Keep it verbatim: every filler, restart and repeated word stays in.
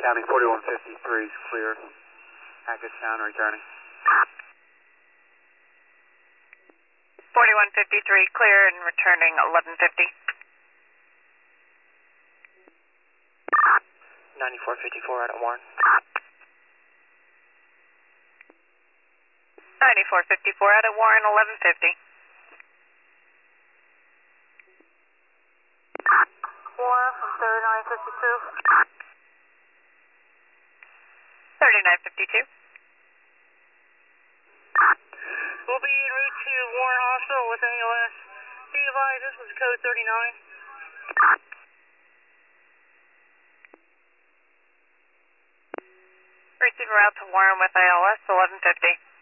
County forty-one fifty-three is clear. Hackettstown returning. forty-one fifty-three clear and returning eleven fifty. ninety-four fifty-four out at Warren. ninety-four fifty-four out at Warren, eleven fifty. Warren from thirty-nine fifty-two. thirty-nine fifty-two. We'll be en route to Warren Hospital with A L S. Be advised, this was code thirty-nine. Receiver out to Warren with A L S, eleven fifty.